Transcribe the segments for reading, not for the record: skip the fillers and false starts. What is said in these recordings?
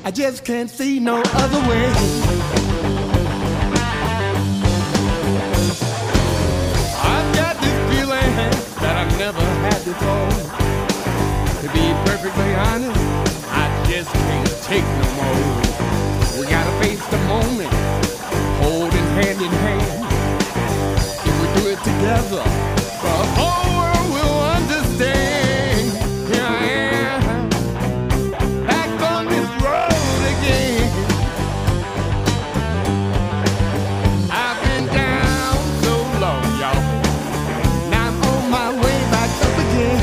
I just can't see no other way. I've got this feeling that I've never had before. To be perfectly honest, I just can't take no more. We gotta face the moment, holding hand in hand. If we do it together, the whole world will understand. Here I am, back on this road again. I've been down so long, y'all. Now I'm on my way back up again.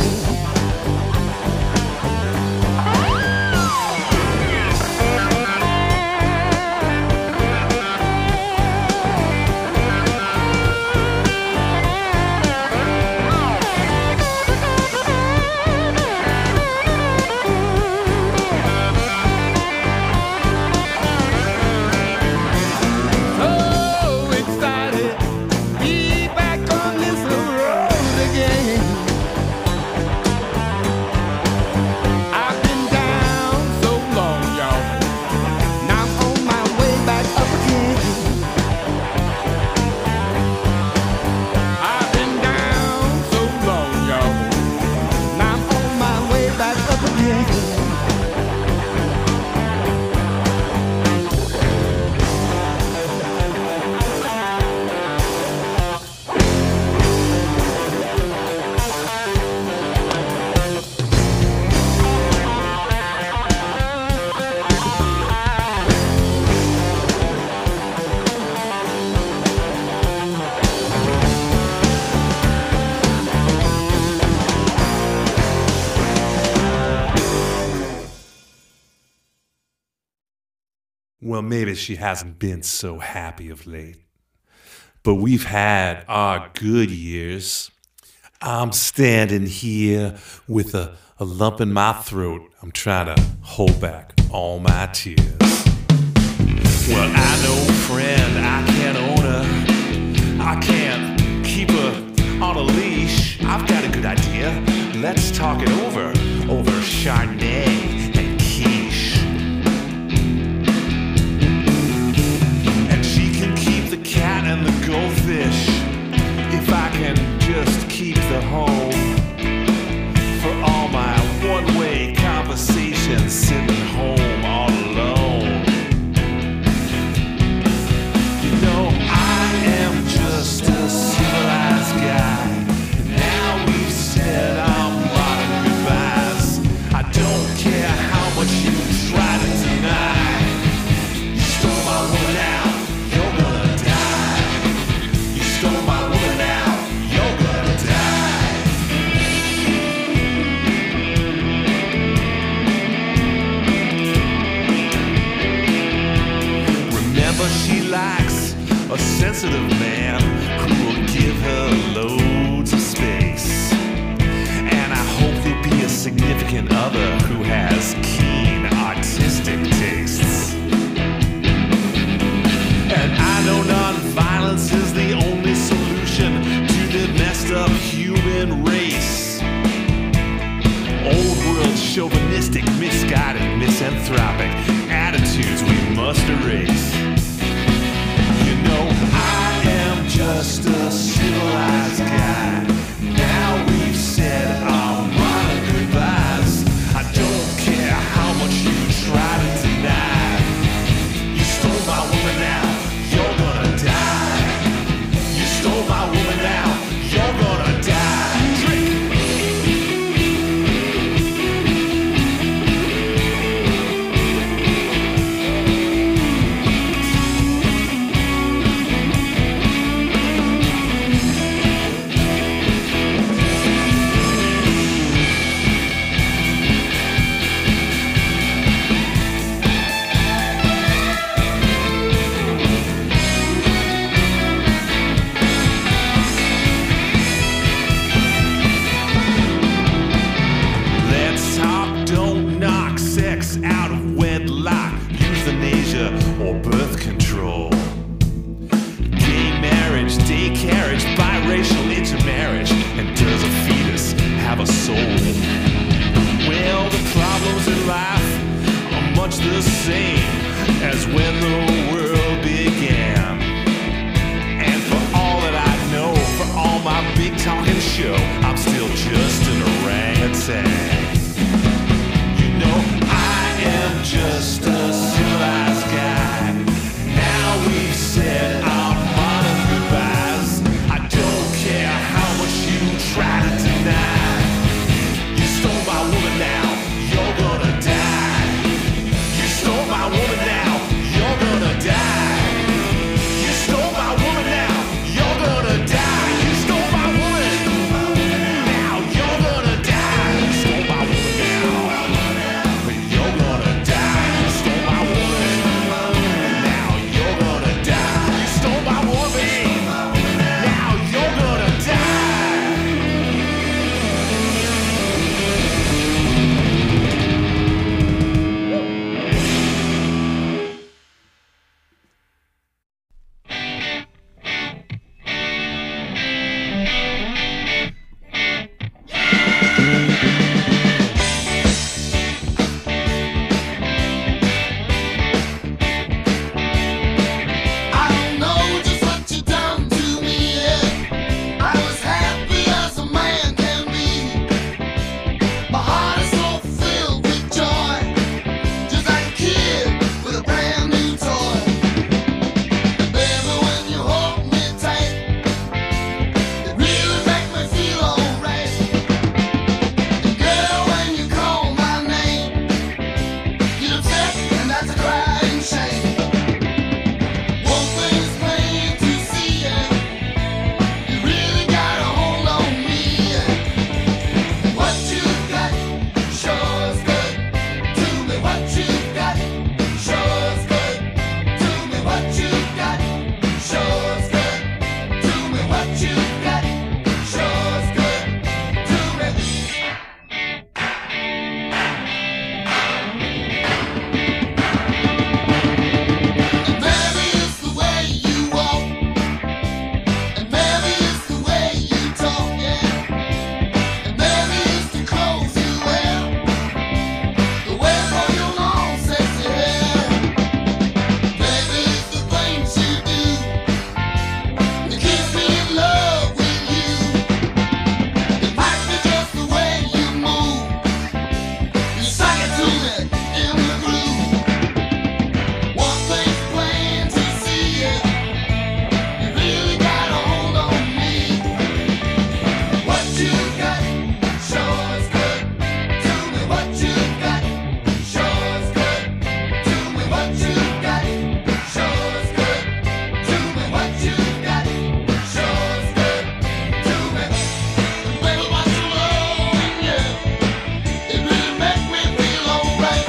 Well, maybe she hasn't been so happy of late. But we've had our good years. I'm standing here with a lump in my throat. I'm trying to hold back all my tears. Well, I know, friend, I can't own her. I can't keep her on a leash. I've got a good idea. Let's talk it over Chardonnay and quiche. Cat and the goldfish, if I can just keep the home for all my one-way conversations, sitting home all alone. You know, I am just a civilized guy. Now we've said our modern goodbyes. I don't care how much you try to deny. You stole my woman out. She likes a sensitive man who will give her loads of space. And I hope you'll be a significant other who has keen artistic tastes. And I know nonviolence is the only solution to the messed up human race. Old world chauvinistic, misguided, misanthropic attitudes we must erase. I am just a civilized guy. Now we've said our modern goodbyes. I don't care how much you try to deny. You stole my woman now, you're gonna die. You stole my woman now, you're gonna die. Drink. Out of wedlock, euthanasia or birth control. Gay marriage, day carriage, biracial intermarriage, and does a fetus have a soul? Well, the problems in life are much the same as when the world began. And for all that I know, for all my big talking show, I'm still just an orangutan. You know, I am just a civilized guy. Now we've said our modern goodbyes. I don't care how much you try to deny. You stole my woman, now you're gonna die. You stole my woman, now you're gonna die. You stole my woman, now you're gonna die. You stole my woman, now you're gonna die. You stole my woman, now you're gonna die. You stole my woman, now you're gonna die. You stole my woman, now you're gonna die. I don't know just what you done to me, yeah. I was happy as a man can be. My heart is so filled with joy, just like a kid with a brand new toy. Baby, when you hold me tight, it really makes me feel alright. And girl, when you call my name, get upset and that's a crying shame. One thing is plain to see, yeah. You really got a hold on me, yeah. What you got sure is good to me. What you got sure is good to me. What you got sure is good to me. What you got sure is good to me. And maybe it's the way you walk, and maybe it's the way you talk, yeah. And maybe it's the clothes you wear, the way for your long sexy hair. Maybe it's the things you do that keeps me in love with you. It might be just the way you move, you suck it to me in the groove. One thing's plain to see, yeah. You really got a hold on me. What you got sure is good to me. What you got sure is good to me. What you got sure is good to me. What you got sure is good to me. Baby, what you love, yeah. It really makes me feel alright.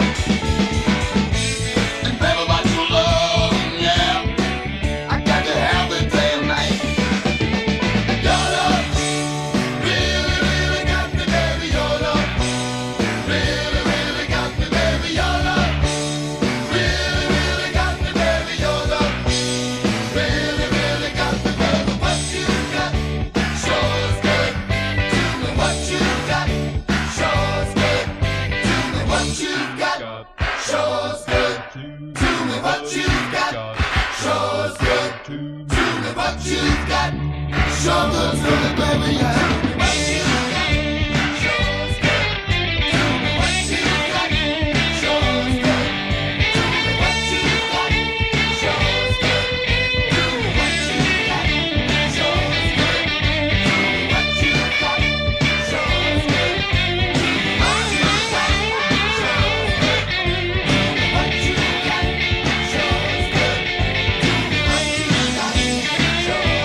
And baby, what you love, yeah. I got to have it day and night. Your love really, really got me, baby. Your love really, really got me, baby. Your love really, really got me, baby. Your love really, really got me, baby. What you got sure is good to me. What you got sure is good to me. What you got sure is good to me. What you got sure is good to me. What you got sure good to me, baby. Yeah. What you got sure is good to me. What you got sure is good to me. What you got sure is good to me. What you got sure is good to me. What you got sure is good to me. What you got sure is good to me. What you got sure is good to me. What you got sure is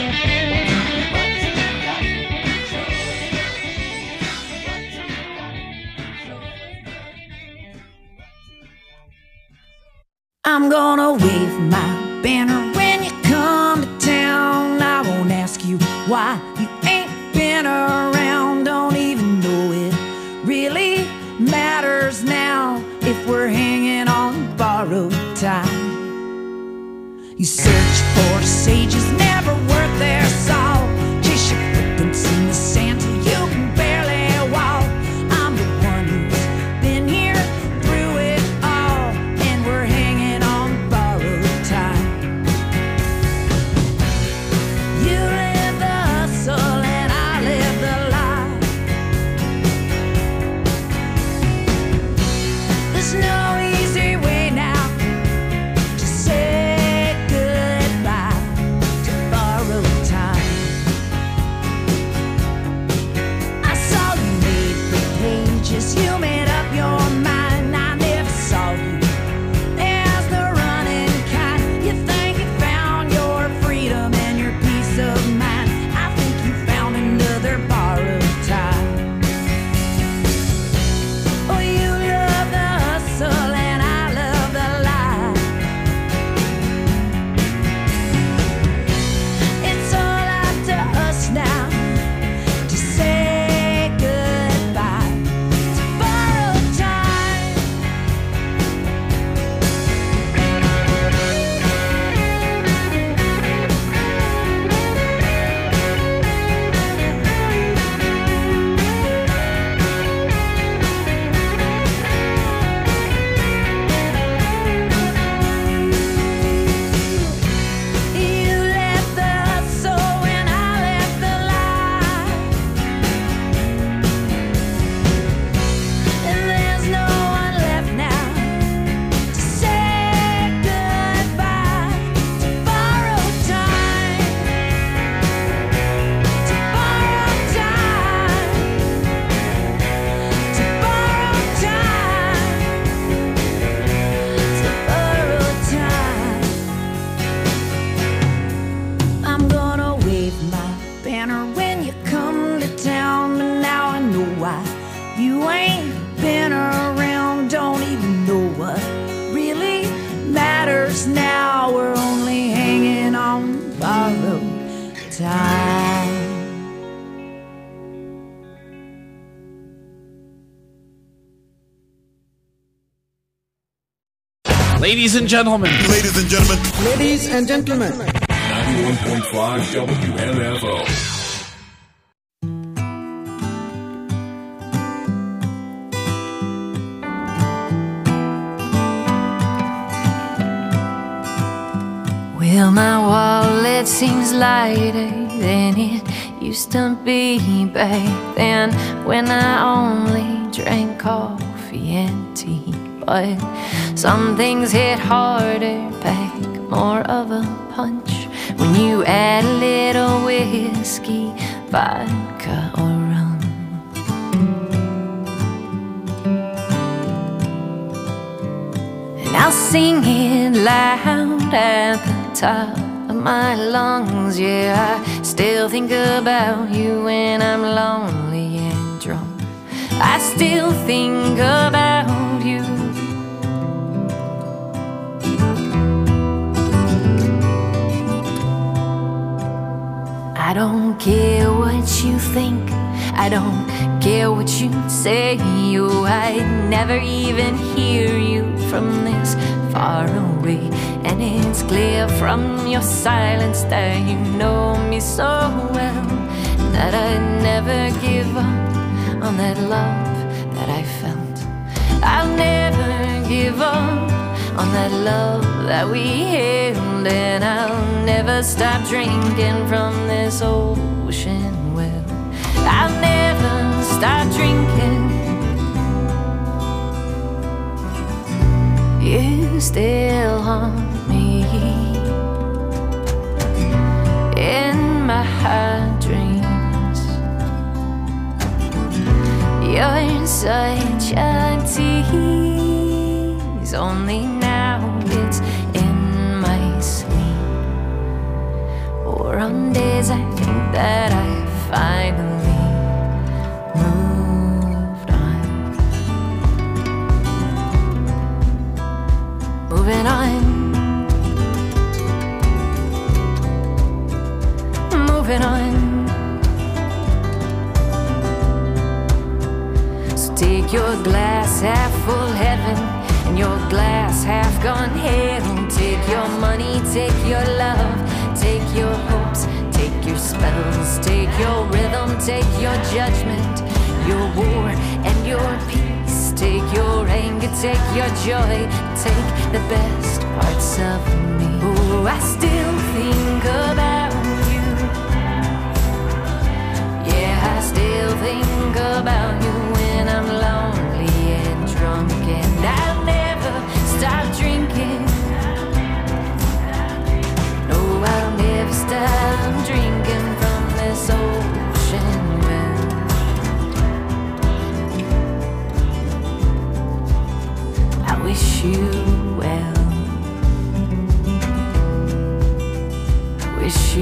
I'm gonna wave my banner when you come to town. I won't ask you why you ain't been around. Don't even know it really matters now if we're hanging on borrowed time. You search for sages, never worth their salt. Chase your footprints in the sand till you can barely walk. I'm the one who's been here through it all. time. Ladies and gentlemen. Ladies and gentlemen. Ladies and gentlemen. 91.5 WMFO. Well, my wallet seems lighter than it used to be back then, when I only drank coffee and tea. But some things hit harder, pack more of a punch when you add a little whiskey, vodka, or rum. And I'll sing it loud at the top of my lungs. Yeah, I still think about you when I'm lonely and drunk. I still think about you. I don't care what you think, I don't care what you say. Oh, I never even hear you from this far away. And it's clear from your silence that you know me so well, that I'd never give up on that love that I felt. I'll never give up on that love that we held, and I'll never stop drinking from this ocean well. I'll never stop drinking. You still haunt me in my dreams. You're such a tease, only now it's in my sleep, or on days I think that I finally moved on. Moving on. Moving on. So take your glass half full heaven and your glass half gone hell. Take your money, take your love, take your hopes, take your spells, take your rhythm, take your judgment, your war and your peace. Take your anger, take your joy, take the best parts of me. Oh, I still think about you. Yeah, I still think about you when I'm lonely and drunk, and I'll never stop drinking. No, I'll never stop drinking from this ocean well. I wish you well. I wish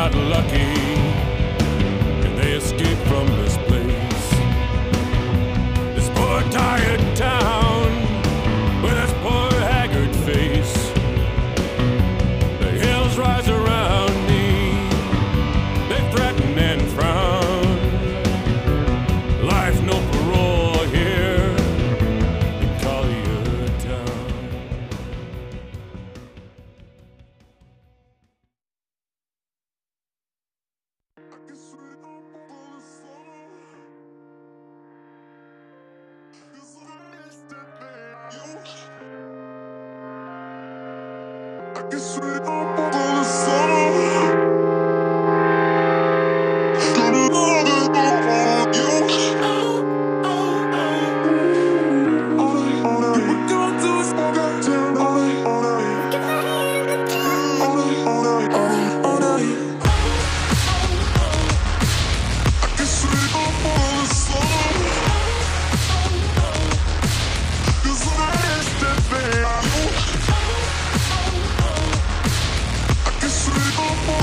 got lucky and they escaped from this place. This poor tired town with its poor haggard face. The hills rise around me, they threaten and frown. Life no parole here in Collier Town. Sweet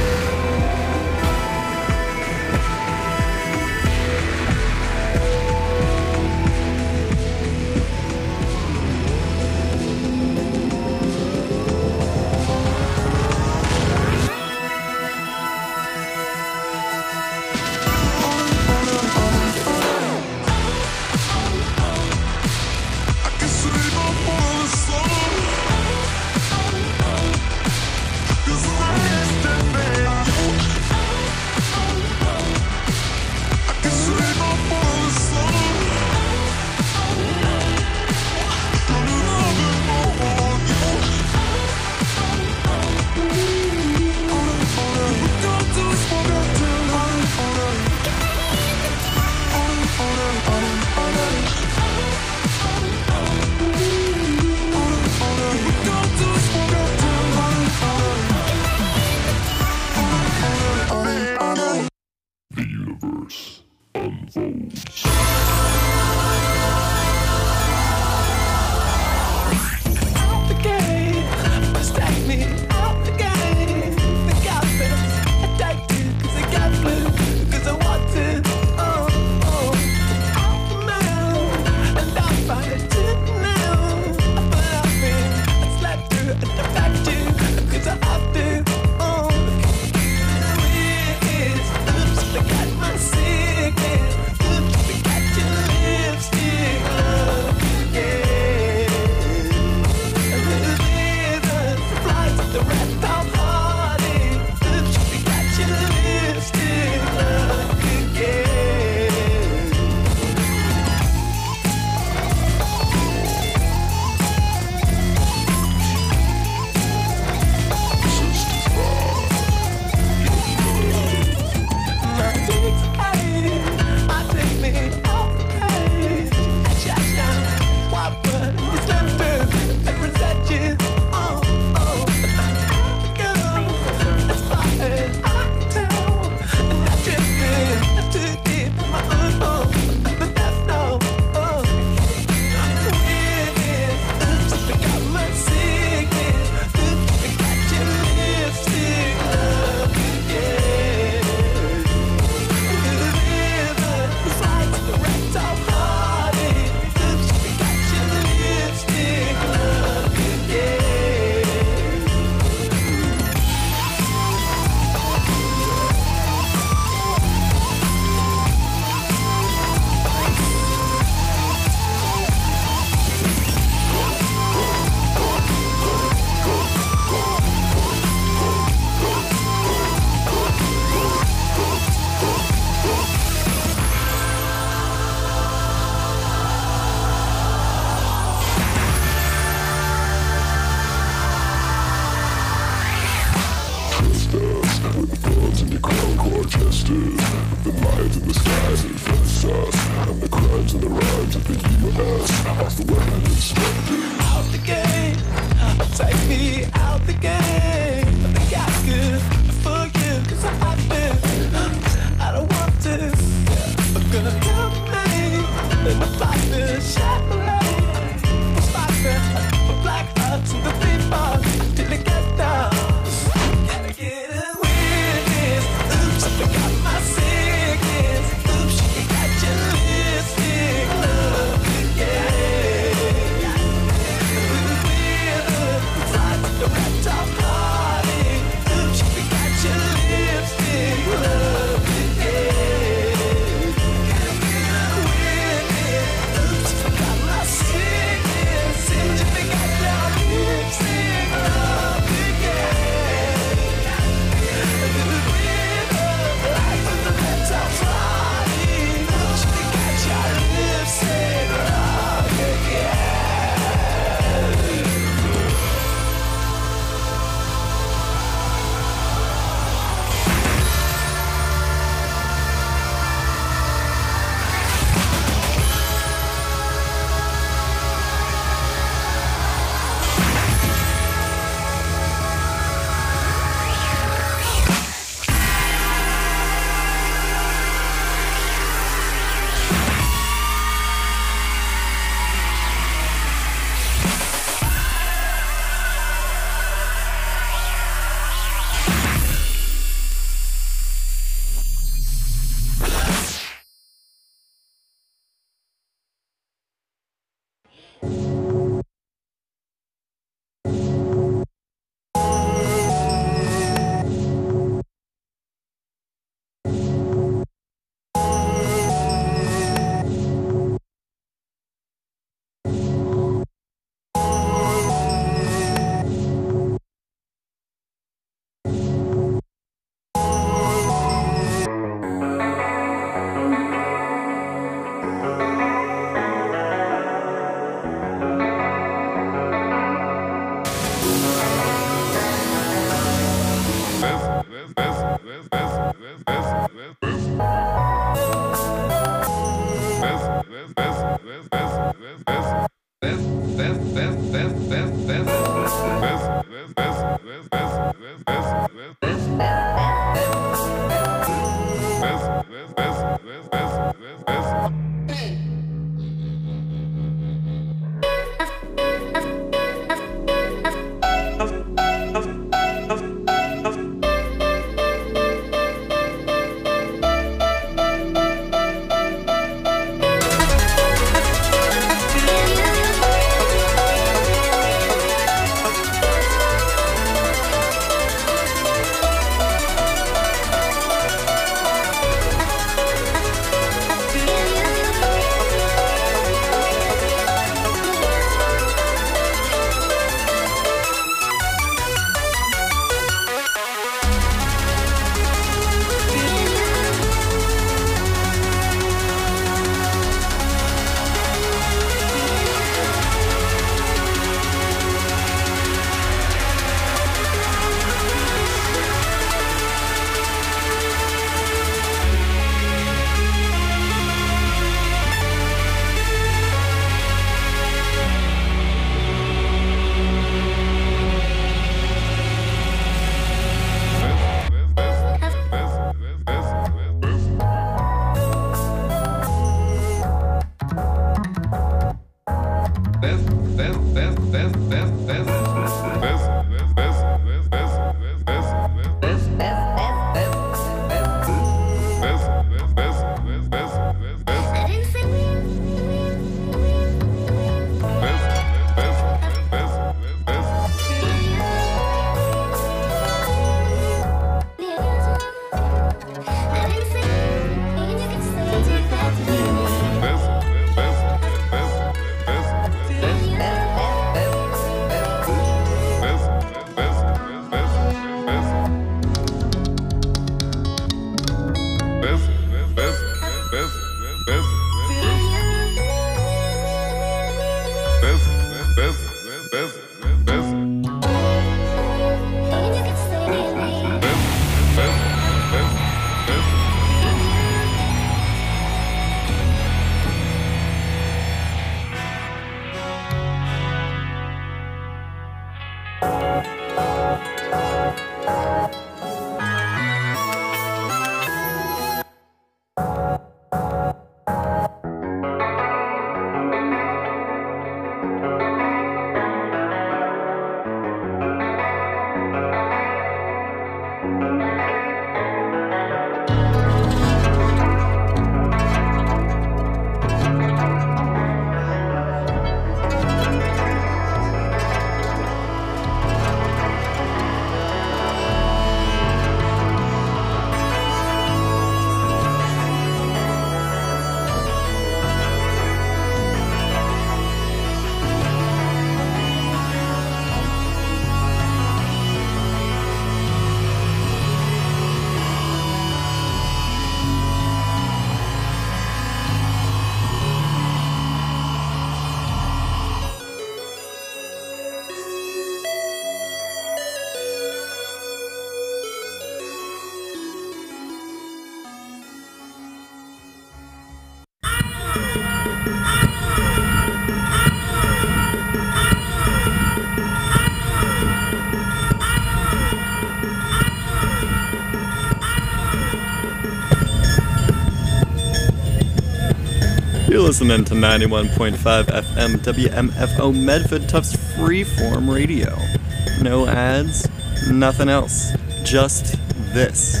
You're listening to 91.5 FM WMFO Medford Tufts Freeform Radio. No ads, nothing else. Just this.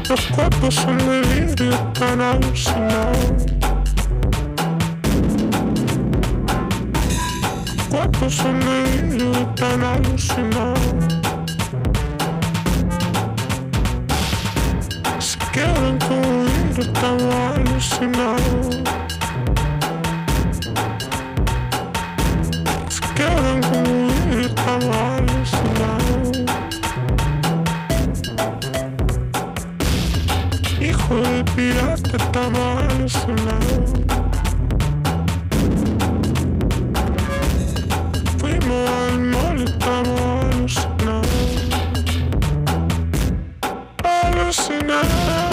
Los cuerpos son delirios tan alucinados. Los cuerpos son delirios tan alucinados. Se quedan como libros tan alucinados. Se quedan como libros tan alucinados. Hijo de pirata tan alucinado. Fuimos al mall, estamos alucinados. Alucinados.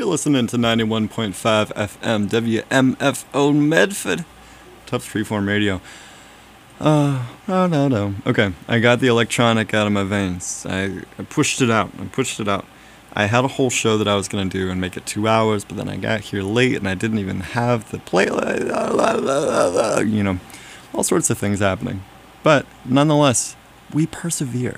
listening to 91.5 FM WMFO Medford, Tufts Freeform Radio. No. Okay, I got the electronic out of my veins. I pushed it out. I had a whole show that I was going to do and make it 2 hours, but then I got here late and I didn't even have the playlist. You know, all sorts of things happening. But nonetheless, we persevere.